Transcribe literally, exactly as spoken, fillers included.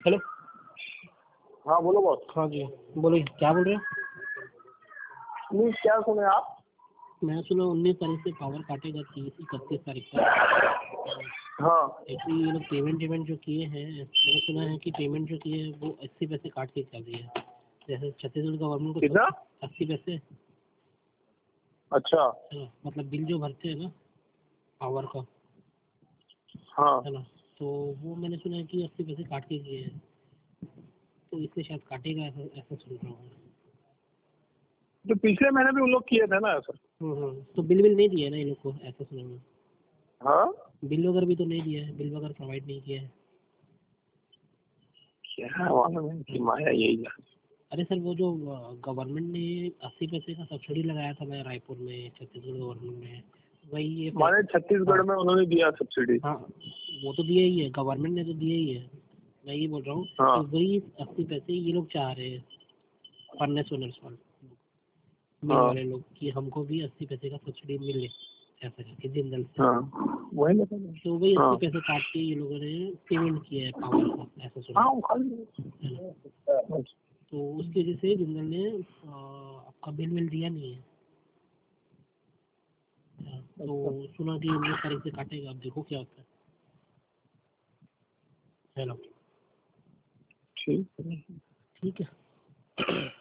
Hello. हाँ बोलो boss. हाँ जी बोलिए, क्या बोल रहे हो? नहीं, क्या सुने आप? मैं सुना उन्नीस तारीख से पावर काटेगा, तीस इकतीस तारीख तक। हाँ एक्चुअली ये लोग पेमेंट पेमेंट जो किए हैं, मैंने सुना है कि पेमेंट जो किए हैं वो अस्सी पैसे काट के कर दिए हैं। जैसे छत्तीसगढ़ गवर्नमेंट को कितना? अस्सी पैसे। अच्छा। है ना, मतलब बिल जो भरते हैं ना पावर का, हाँ है ना, तो वो मैंने सुना है कि अस्सी पैसे काट के किए हैं, तो इसलिए शायद काटेगा, ऐसा ऐसा सुन रहा हूँ। तो पिछले महीने भी उन लोग किए थे ना ऐसा। हम्म हम्म तो बिल बिल नहीं दिया है ना इन लोग को, ऐसा सुना मैं। हाँ बिल वगैरह भी तो नहीं दिया है, बिल वगैरह प्रोवाइड नहीं किया है। क्या मालूम है कि माया यही जाने। अरे सर, वो जो गवर्नमेंट ने अस्सी पैसे का सब्सिडी लगाया था ना रायपुर में, छत्तीसगढ़ गवर्नमेंट ने, वही ये माने छत्तीसगढ़ में उन्होंने दिया सब्सिडी। हाँ, वो तो दिया ही है, गवर्नमेंट ने तो दिया ही है। मैं ये बोल रहा हूँ हाँ कि वही अस्सी पैसे ये लोग चाह रहे हैं, फर्नेस ओनर्स वाले, मिल हाँ वाले लोग, कि हमको भी अस्सी पैसे का सब्सिडी मिले, ऐसा करके जिंदल से। हाँ वही ना। तो वही हाँ अस्सी पैसे काट के ये लोगों ने पेमेंट किया है पावर का, ऐसा सुना हाँ है वो खाली। ना। तो उसकी वजह से जिंदल ने आ, आपका बिल मिल दिया नहीं है। हाँ, तो सुना कि उन्नीस तारीख से काटेगा, अब देखो क्या होता है। हेलो। ठीक है। ठीक है।